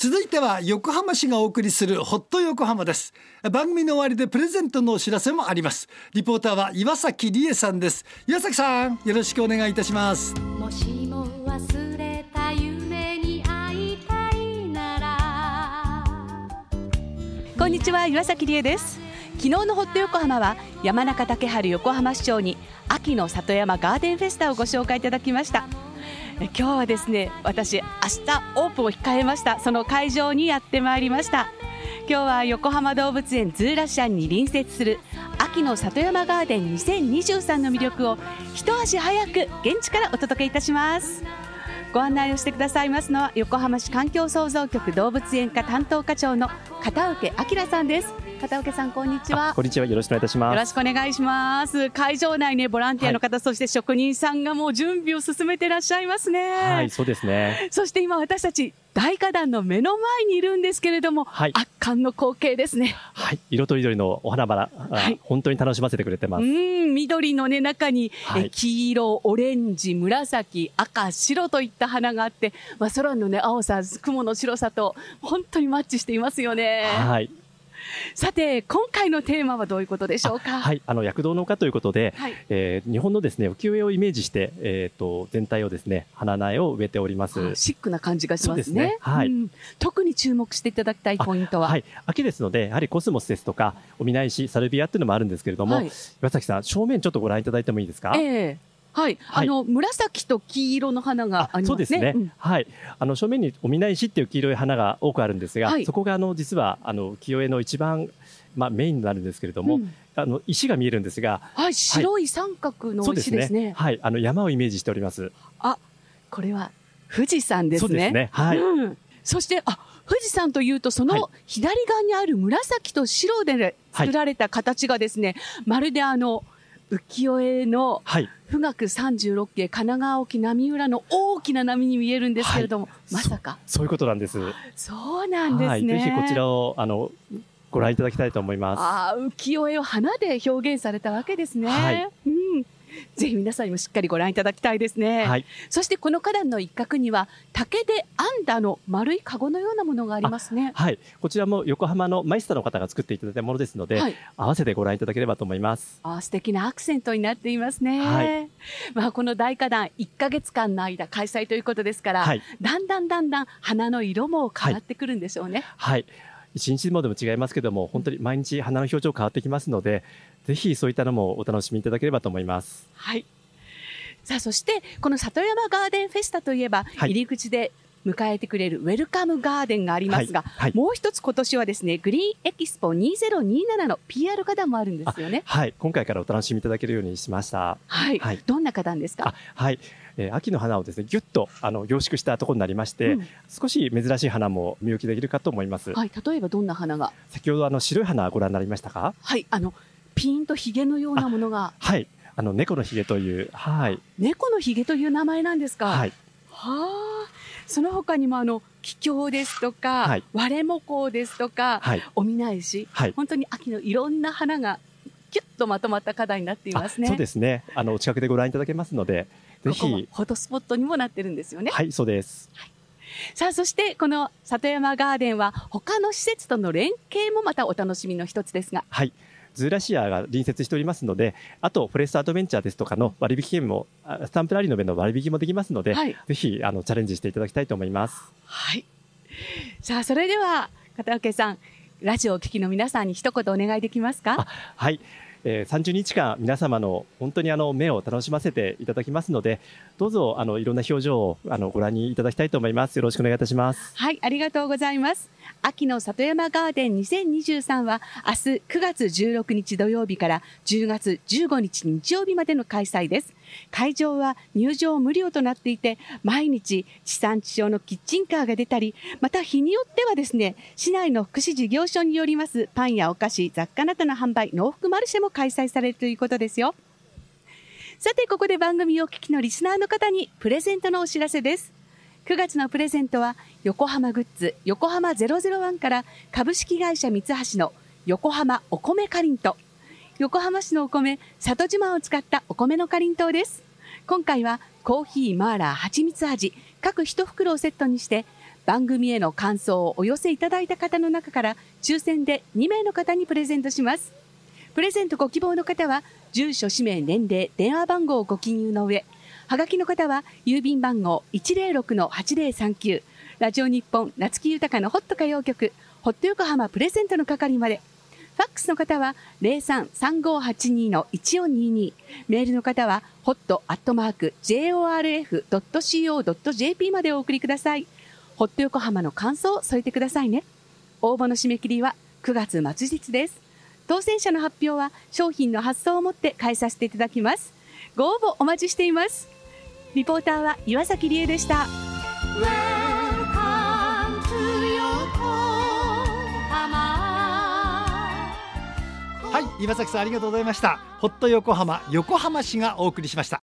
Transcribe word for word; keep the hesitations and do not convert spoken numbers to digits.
続いては横浜市がお送りするホット横浜です。番組の終わりでプレゼントのお知らせもあります。リポーターは岩崎理恵さんです。岩崎さん、よろしくお願いいたします。 もしも忘れた夢に会いたいなら。 こんにちは、岩崎理恵です。昨日のホット横浜は山中竹春横浜市長に秋の里山ガーデンフェスタをご紹介いただきました。今日はですね、私明日オープンを控えましたその会場にやってまいりました。今日は横浜動物園ズーラシアンに隣接する秋の里山ガーデンにせんにじゅうさんの魅力を一足早く現地からお届けいたします。ご案内をしてくださいますのは横浜市環境創造局動物園課担当課長の片請明さんです。片請さん、こんにちは。 こんにちは、よろしくお願いいたします。 よろしくお願いします。会場内ね、ボランティアの方、はい、そして職人さんがもう準備を進めていらっしゃいますね。 はい、そうですね。 そして今私たち大花壇の目の前にいるんですけれども、はい、圧巻の光景ですね。 はい、色とりどりのお花々、はい、本当に楽しませてくれてます。 うん、緑の、ね、中に、はい、え黄色、オレンジ、紫、赤、白といった花があって、まあ、空の、ね、青さ、雲の白さと本当にマッチしていますよね。 はい。 さて、今回のテーマはどういうことでしょうか。 はい、あの躍動の丘ということで、はい、えー、日本のですね浮世絵をイメージして、えー、と全体をですね花苗を植えております。 シックな感じがしますね。 そうですね、はい、うん、 特に注目していただきたいポイントは、 はい、秋ですのでやはりコスモスですとかお見ないしサルビアっていうのもあるんですけれども、はい、岩崎さん、正面ちょっとご覧いただいてもいいですか。 えーはい、はい、あの紫と黄色の花がありますね。 そうですね、うん、はい、あの正面にお見ないしっていう黄色い花が多くあるんですが、はい、そこがあの実はあの浮世絵の一番、まあ、メインになるんですけれども、うん、あの石が見えるんですが、 はい、白い三角の石ですね。そうですね、 はい、あの山をイメージしております。 あ、これは富士山ですね。 そうですね、はい、うん、 そしてあ富士山というとその左側にある紫と白で作られた形がですね、はい、まるであの浮世絵の富岳三十六景神奈川沖波浦の大きな波に見えるんですけれども、はい、まさかそ, そういうことなんです。 そうなんですね、はい、 ぜひこちらをあのご覧いただきたいと思います。 あ、浮世絵を花で表現されたわけですね、はい、うん、ぜひ皆さんにもしっかりご覧いただきたいですね、はい、そしてこの花壇の一角には竹で編んだの丸いカゴのようなものがありますね。 はい、こちらも横浜のマイスターの方が作っていただいたものですので、はい、合わせてご覧いただければと思います。 あ、素敵なアクセントになっていますね、はい、まあ、この大花壇いっかげつかんの間開催ということですから、はい、だんだんだんだん花の色も変わってくるんでしょうね。 はい、はい、一日もでも違いますけども、本当に毎日花の表情変わってきますので、ぜひそういったのもお楽しみいただければと思います。 はい、さあ、そしてこの里山ガーデンフェスタといえば、はい、入り口で迎えてくれるウェルカムガーデンがありますが、はいはい、もう一つ今年はですねグリーンエキスポにせんにじゅうななの ピーアール 花壇もあるんですよね。 はい、今回からお楽しみいただけるようにしました。 はい、はい、どんな花壇ですか。 はい、えー、秋の花をですねぎゅっとあの凝縮したところになりまして、うん、少し珍しい花も見受けできるかと思います。 はい、例えばどんな花が。 先ほどあの白い花ご覧になりましたか。 はい、あのピーンとヒゲのようなものが。 はい、あの猫のひげという、はい、 猫のひげという名前なんですか。 はい、 はあ、その他にもあの桔梗ですとか、はい、割れもこうですとか、はい、お見ないし、はい、本当に秋のいろんな花がキュッとまとまった花壇になっていますね。 そうですね、あのお近くでご覧いただけますので、ぜひ。ここもフォトスポットにもなってるんですよね。 はい、そうです、はい、 さあ、そしてこの里山ガーデンは他の施設との連携もまたお楽しみの一つですが、 はい、ズーラシアが隣接しておりますので、あとフォレストアドベンチャーですとかの割引券も、スタンプラリーの上の割引もできますので、はい、ぜひあのチャレンジしていただきたいと思います。 はい、さあ、それでは片請さん、ラジオをお聞きの皆さんに一言お願いできますか。 はい、えー、さんじゅうにちかん皆様の本当にあの目を楽しませていただきますので、どうぞあのいろんな表情をあのご覧にいただきたいと思います。よろしくお願いいたします。 はい、ありがとうございます。秋の里山ガーデンにせんにじゅうさんは明日くがつじゅうろくにち土曜日からじゅうがつじゅうごにち日曜日までの開催です。会場は入場無料となっていて、毎日地産地消のキッチンカーが出たり、また日によってはですね、市内の福祉事業所によりますパンやお菓子、雑貨などの販売、農福マルシェも開催されるということですよ。さて、ここで番組をお聞きのリスナーの方にプレゼントのお知らせです。くがつのプレゼントは横浜グッズ横浜ゼロゼロワンから株式会社三橋の横浜お米かりんとう、横浜市のお米里島を使ったお米のかりんとうです。今回はコーヒー、マーラー、蜂蜜味各一袋をセットにして番組への感想をお寄せいただいた方の中から抽選でにめいの方にプレゼントします。プレゼントご希望の方は住所、氏名、年齢、電話番号をご記入の上、はがきの方は郵便番号 いちぜろろくのはちぜろさんきゅう、ラジオ日本夏木豊のホット歌謡曲ホット横浜プレゼントの係まで。ファックスの方は ゼロさん さんごはちに のいちよんにに、メールの方は ホット アットマーク ジェイオーアールエフ ドット シーオー ドット ジェーピー までお送りください。ホット横浜の感想を添えてくださいね。応募の締め切りはくがつ末日です。当選者の発表は商品の発送をもって返させていただきます。ご応募お待ちしています。リポーターは岩崎理恵でした。 はい、岩崎さんありがとうございました。ホット横浜、横浜市がお送りしました。